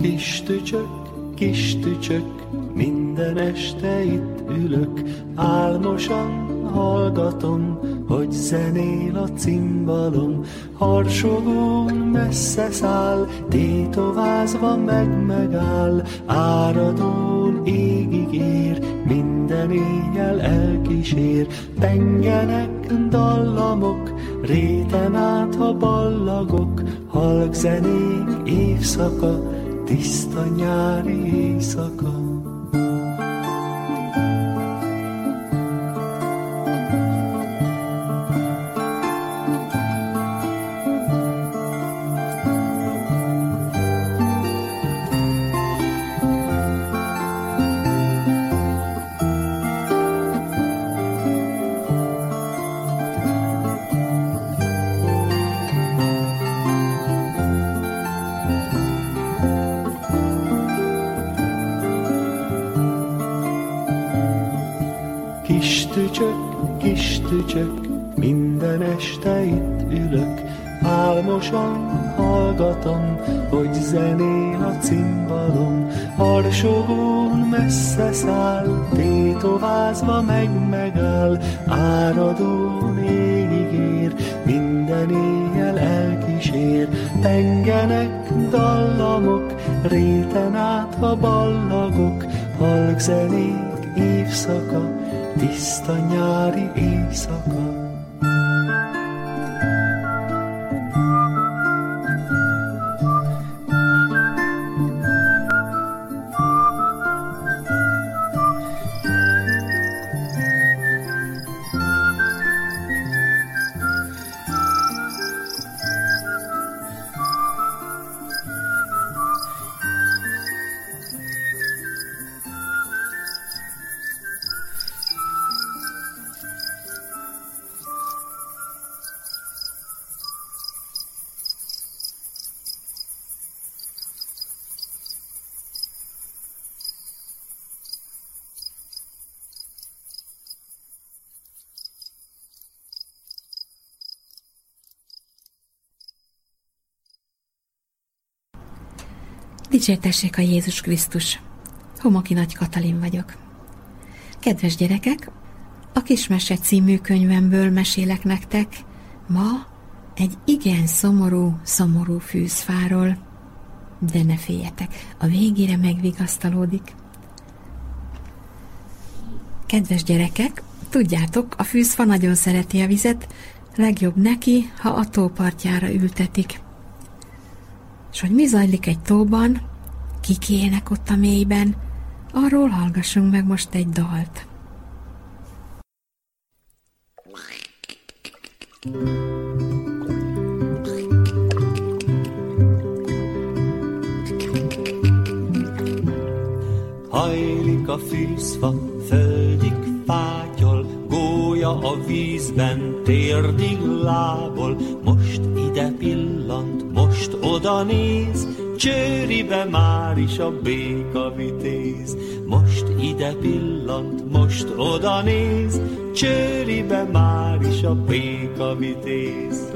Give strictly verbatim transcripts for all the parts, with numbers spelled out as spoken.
Kis tücsök, kis tücsök, minden este itt ülök, álmosan hallgatom, hogy zenél a cimbalom. Harsogón messze száll, tétovázva meg megáll, áradón égig ér, minden éjjel elkísér. Pengenek dallamok, réten át, ha ballagok, halk zenék évszaka, tiszta nyári éjszaka. Kis tücsök, kis tücsök, minden este itt ülök, álmosan hallgatom, hogy zenél a cimbalom. Harsogón messze száll, tétovázva meg megáll, áradón égig ér, minden éjjel elkísér. Pengenek dallamok, réten át, ha ballagok, halk zenék évszaka, tiszta nyári éjszaka. Dicsértessék a Jézus Krisztus! Homoki Nagy Katalin vagyok. Kedves gyerekek, a Kismese című könyvemből mesélek nektek ma egy igen szomorú, szomorú fűzfáról. De ne féljetek, a végére megvigasztalódik. Kedves gyerekek, tudjátok, a fűzfa nagyon szereti a vizet, legjobb neki, ha a tó partjára ültetik. És hogy mi zajlik egy tóban, kik élnek ott a mélyben, arról hallgassunk meg most egy dalt. Hajlik a fűzfa, földig fátyol, gólya a vízben, térdig lábol. Most ide pillant, most oda néz, csőribe már is a béka vitéz. Most ide pillant, most oda néz, csőribe már is a béka vitéz.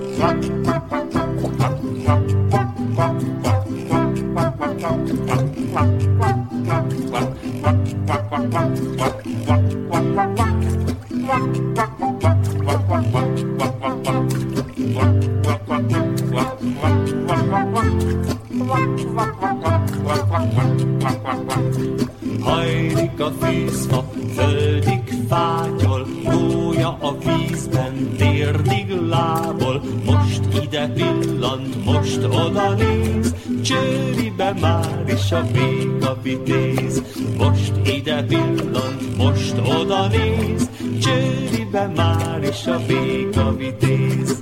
Hajlik a fűzfa, földig fátyol, gólya a vízben, térdig lábol. Most ide pillant, most oda néz, csőribe már is a béka vitéz. Most ide pillant, most oda néz, csőribe már is a béka vitéz.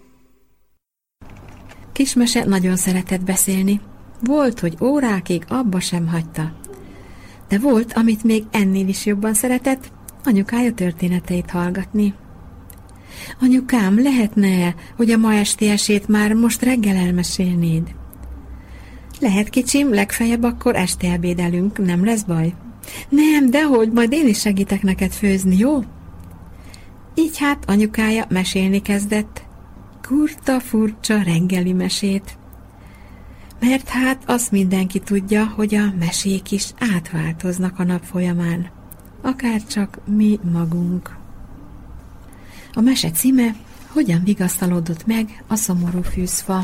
Kismese nagyon szeretett beszélni. Volt, hogy órákig abba sem hagyta. De volt, amit még ennél is jobban szeretett, anyukája történeteit hallgatni. Anyukám, lehetne, hogy a ma esti esét már most reggel elmesélnéd? Lehet, kicsim, legfeljebb akkor este ebédelünk, nem lesz baj? Nem, dehogy, majd én is segítek neked főzni, jó? Így hát anyukája mesélni kezdett, kurta furcsa reggeli mesét. Mert hát azt mindenki tudja, hogy a mesék is átváltoznak a nap folyamán, akár csak mi magunk. A mese címe Hogyan vigasztalódott meg a szomorú fűzfa.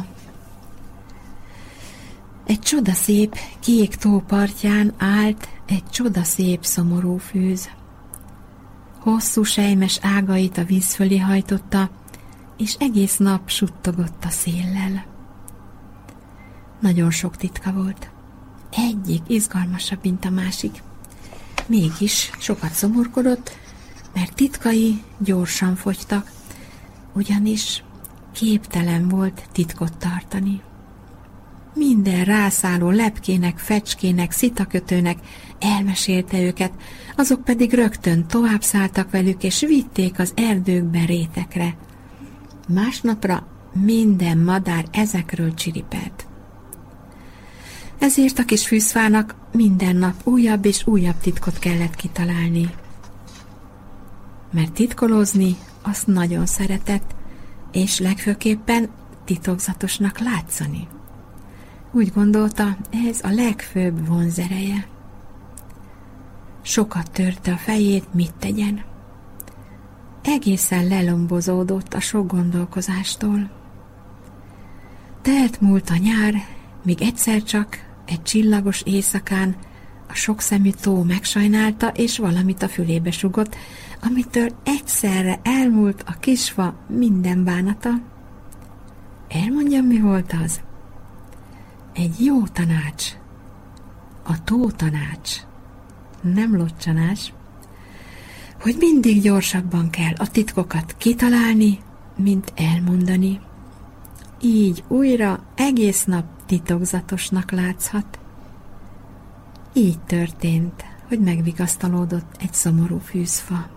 Egy csodaszép kék tó partján állt egy csodaszép szomorú fűz. Hosszú selymes ágait a víz fölé hajtotta, és egész nap suttogott a széllel. Nagyon sok titka volt. Egyik izgalmasabb, mint a másik. Mégis sokat szomorkodott, mert titkai gyorsan fogytak, ugyanis képtelen volt titkot tartani. Minden rászálló lepkének, fecskének, szitakötőnek elmesélte őket, azok pedig rögtön tovább szálltak velük, és vitték az erdőkbe, rétekre. Másnapra minden madár ezekről csiripelt. Ezért a kis fűzfának minden nap újabb és újabb titkot kellett kitalálni. Mert titkolózni azt nagyon szeretett, és legfőképpen titokzatosnak látszani. Úgy gondolta, ez a legfőbb vonzereje. Sokat törte a fejét, mit tegyen. Egészen lelombozódott a sok gondolkozástól. Telt múlt a nyár, míg egyszer csak egy csillagos éjszakán a sokszemű tó megsajnálta, és valamit a fülébe sugott, amitől egyszerre elmúlt a kisfa minden bánata. Elmondjam, mi volt az? Egy jó tanács. A tó tanács. Nem locsanás. Hogy mindig gyorsabban kell a titkokat kitalálni, mint elmondani. Így újra egész nap titokzatosnak látszhat. Így történt, hogy megvigasztalódott egy szomorú fűzfa.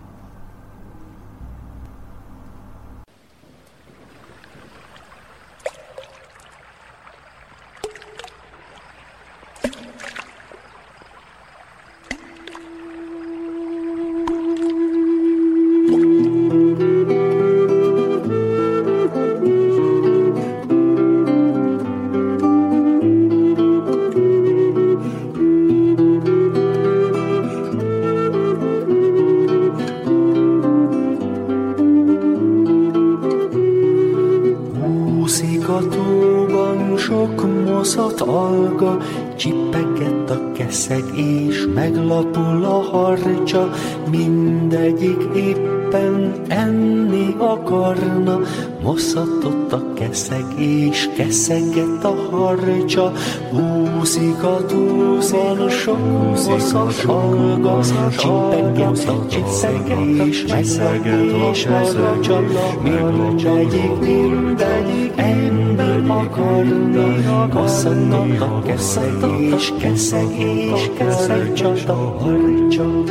Csippegett a keszeg és meglapul a harcsa, mindegyik éppen enni akarna. Moszatott a keszeg és keszegett a harcsa, úszik a túlban sok moszat alga, csippegett a keszeg és meglapul a harcsa, mindegyik, mindegyik enni akarna. Moszatott a keszeg és keszeg és keszegett a harcsa.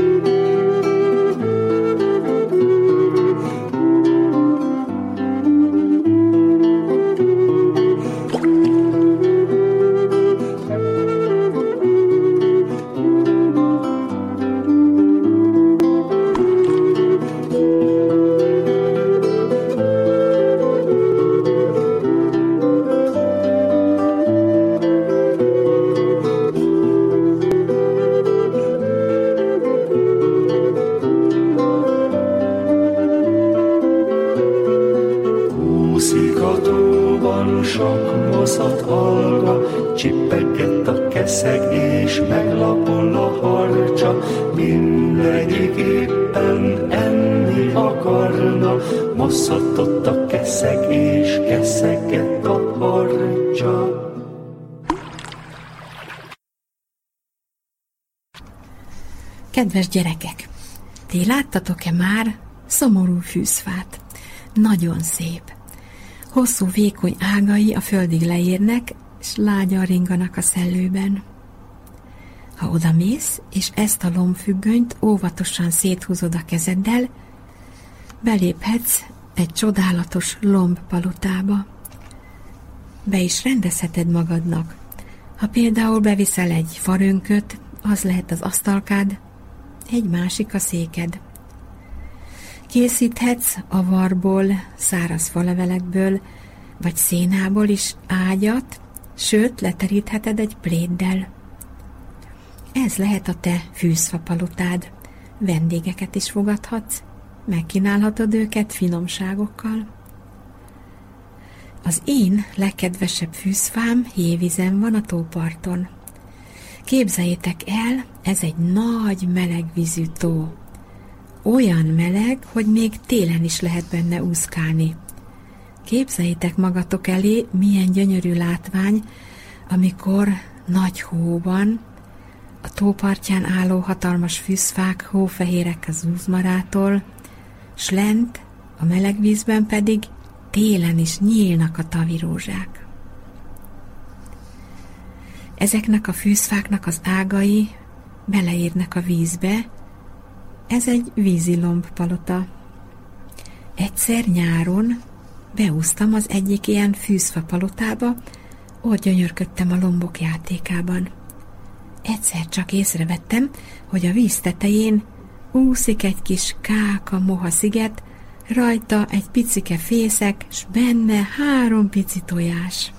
Mosszatott a keszeg és keszegett a harcsa. Kedves gyerekek, ti láttatok-e már szomorú fűzfát? Nagyon szép. Hosszú, vékony ágai a földig leérnek, és lágyan ringanak a szellőben. Ha odamész, és ezt a lombfüggönyt óvatosan széthúzod a kezeddel, beléphetsz egy csodálatos lombpalotába. Be is rendezheted magadnak. Ha például beviszel egy farönköt, az lehet az asztalkád, egy másik a széked. Készíthetsz avarból, száraz falevelekből, vagy szénából is ágyat, sőt, leterítheted egy pléddel. Ez lehet a te fűzfapalotád. Vendégeket is fogadhatsz, megkínálhatod őket finomságokkal. Az én legkedvesebb fűzfám hévízen van a tóparton. Képzeljétek el, ez egy nagy melegvízű tó. Olyan meleg, hogy még télen is lehet benne úszkálni. Képzeljétek magatok elé, milyen gyönyörű látvány, amikor nagy hó van, a tópartján álló hatalmas fűzfák hófehérek az uzmarától, s lent, a meleg vízben pedig télen is nyílnak a tavirózsák. Ezeknek a fűzfáknak az ágai beleérnek a vízbe, ez egy vízilombpalota. Egyszer nyáron beúsztam az egyik ilyen fűzfapalotába, ott gyönyörködtem a lombok játékában. Egyszer csak észrevettem, hogy a víz tetején úszik egy kis káka moha sziget, rajta egy picike fészek, s benne három pici tojás.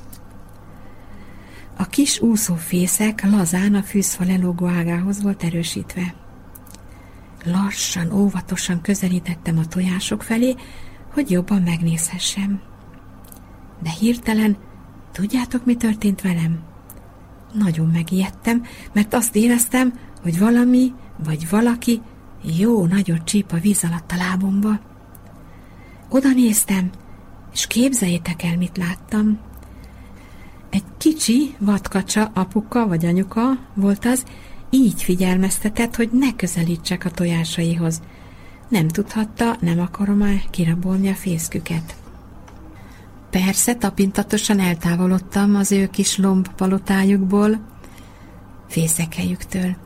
A kis úszófészek lazán a fűzfa lelógó ágához volt erősítve. Lassan, óvatosan közelítettem a tojások felé, hogy jobban megnézhessem. De hirtelen, tudjátok, mi történt velem? Nagyon megijedtem, mert azt éreztem, hogy valami vagy valaki jó nagyot csíp a víz alatt a lábomba. Oda néztem, és képzeljétek el, mit láttam. Egy kicsi vadkacsa apuka vagy anyuka volt az, így figyelmeztetett, hogy ne közelítsek a tojásaihoz. Nem tudhatta, nem akarom már kirabolni a fészküket. Persze, tapintatosan eltávolodtam az ő kis lombpalotájukból, fészekelyüktől.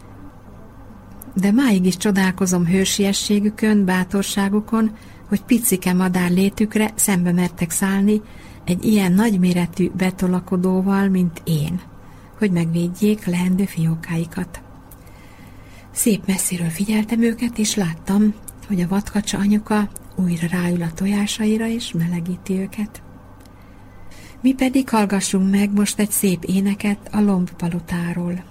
De máig is csodálkozom hősiességükön, bátorságukon, hogy picike madár létükre szembe mertek szállni egy ilyen nagyméretű betolakodóval, mint én, hogy megvédjék leendő fiókáikat. Szép messziről figyeltem őket, és láttam, hogy a vadkacsa anyuka újra ráül a tojásaira, és melegíti őket. Mi pedig hallgassunk meg most egy szép éneket a lombpalotáról.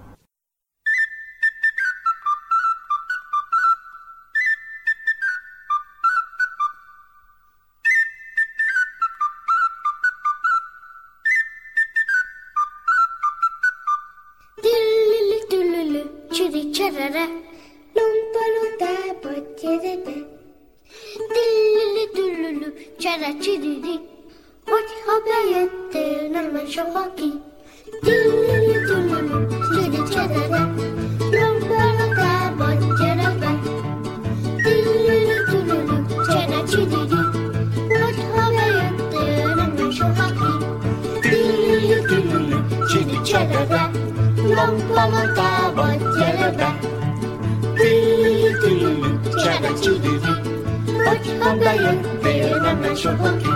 Csiri-csarara, lombpalotába gyere be. Dillili-dullulu, csara-csiriri, hogyha bejöttél, nem menj soha ki. Dillili-dullulu, csiri-csarara, lombpalotába gyere be. Dillili-dullulu, csara-csiriri, hogyha bejöttél, nem menj soha ki. Dillili-dullulu, csiri-csarara, lombpalotába gyere be. Dillili-dullulu, csara-csiriri, hogyha bejöttél, nem menj soha ki.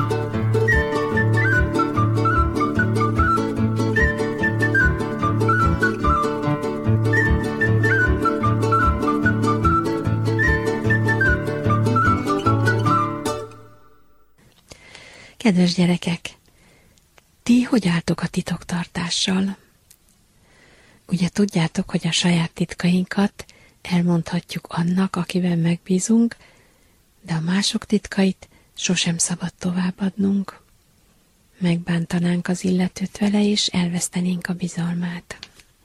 Kedves gyerekek, ti hogy álltok a titoktartással? Ugye tudjátok, hogy a saját titkainkat elmondhatjuk annak, akiben megbízunk, de a mások titkait sosem szabad továbbadnunk. Megbántanánk az illetőt vele, és elvesztenénk a bizalmát.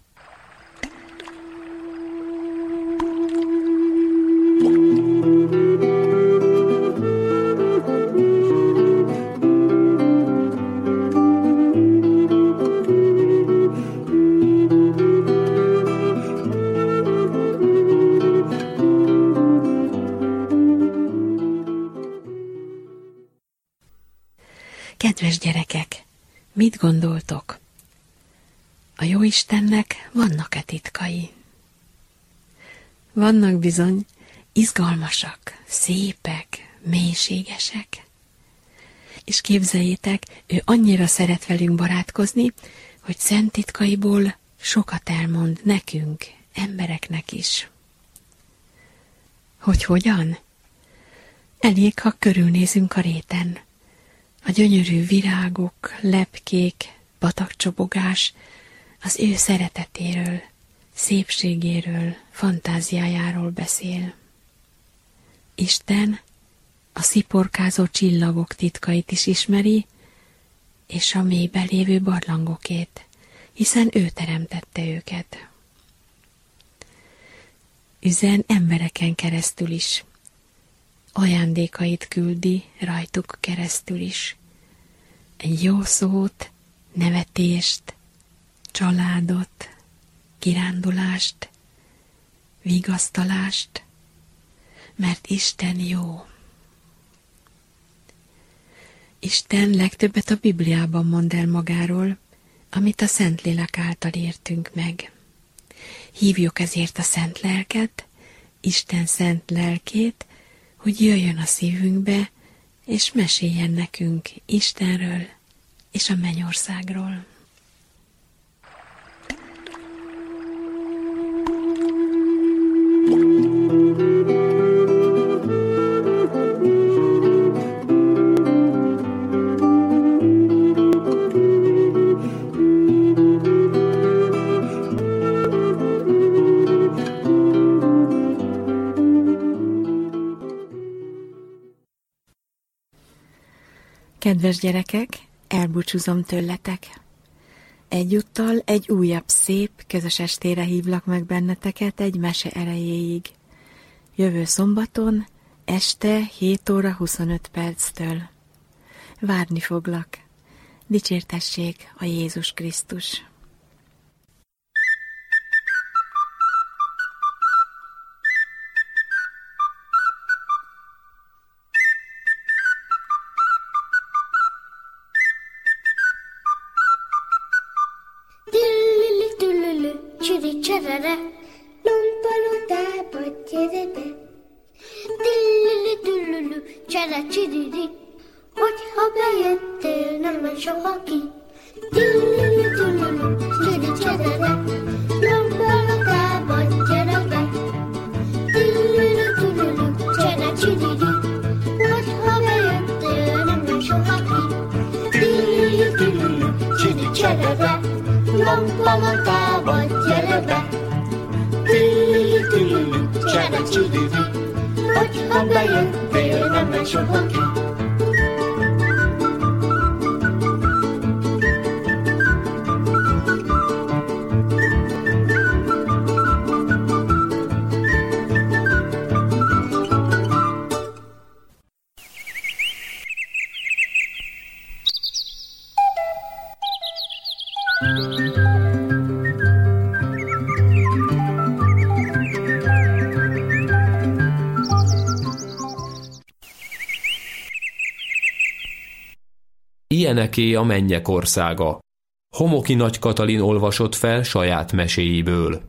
Kedves gyerekek, mit gondoltok? A Jóistennek vannak-e titkai? Vannak bizony, izgalmasak, szépek, mélységesek. És képzeljétek, ő annyira szeret velünk barátkozni, hogy szent titkaiból sokat elmond nekünk, embereknek is. Hogy hogyan? Elég, ha körülnézünk a réten. A gyönyörű virágok, lepkék, patakcsobogás az ő szeretetéről, szépségéről, fantáziájáról beszél. Isten a sziporkázó csillagok titkait is ismeri, és a mélyben lévő barlangokét, hiszen ő teremtette őket. Üzen embereken keresztül is, ajándékait küldi rajtuk keresztül is. Egy jó szót, nevetést, családot, kirándulást, vigasztalást, mert Isten jó. Isten legtöbbet a Bibliában mond el magáról, amit a Szentlélek által értünk meg. Hívjuk ezért a Szent Lelket, Isten szent lelkét, hogy jöjjön a szívünkbe, és meséljen nekünk Istenről és a mennyországról. Kedves gyerekek, elbúcsúzom tőletek. Egyúttal egy újabb szép, közös estére hívlak meg benneteket egy mese erejéig. Jövő szombaton, este hét óra huszonöt perctől. Várni foglak. Dicsértessék a Jézus Krisztus! Csirere, lompalotába gyere be. Dillili dullulu, csere csiriri, hogyha bejöttél, nem megy soha ki. Dillili dullulu, csiri cserere, lompalotába gyere be. Dillili dullulu, csere csiriri, hogyha bejöttél, nem megy soha ki. Dillili dullulu, csiri cserere, lompalotába gyere be. Tillili, tillili, csere csiriri, hogyha bejöttél, nem megy soha ki. Ilyeneké a mennyek országa. Homoki Nagy Katalin olvasott fel saját meséiből.